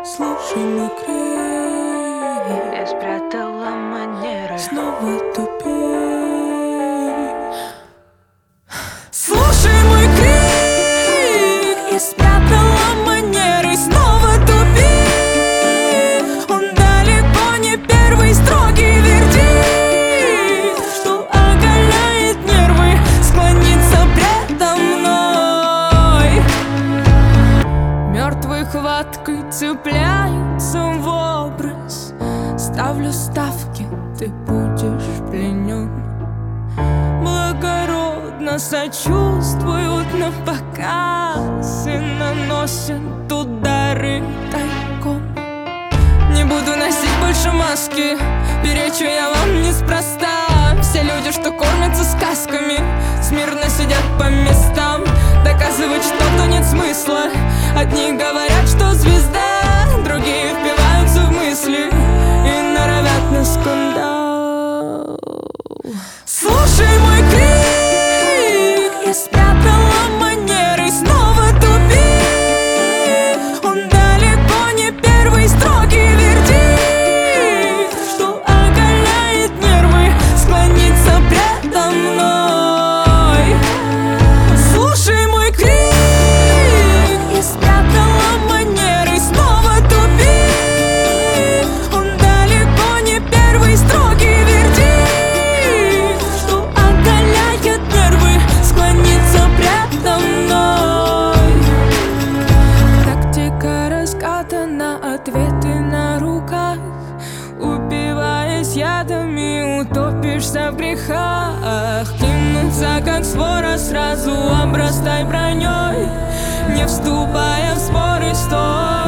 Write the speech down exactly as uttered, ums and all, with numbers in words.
Слушай мой крик, Я спрятала манеры. снова тупик. Слушай мой крик, я спрятала манеры, снова тупик. Он далеко не первый строгий вердикт, что оголяет нервы, склонится предо мной. Мертвой хваткой цепляется в образ. Ставлю ставки, ты будешь пленен. Благородно сочувствуют на показ и наносят удары тайком. Не буду носить больше маски, перечу я вам неспроста. Все люди, что кормятся сказками, смирно сидят по местам. Доказывать что-то нет смысла. Одни говорят, что звезда, другие впиваются в мысли и норовят на скандал. Слушай мой крик, я спрятала манеры, снова тупик. Он далеко не первый строгий вердикт, что оголяет нервы, склонится предо мной. Слушай мой крик, я спрятала манеры, снова тупик. Он далеко не первый строгий вердикт, что оголяет нервы, склонится предо мной. Тактика раскатана, ответы на руках. Упиваясь ядами, утопишься в грехах. Кинуться как свора, сразу обрастай броней, не вступая в споры, стой.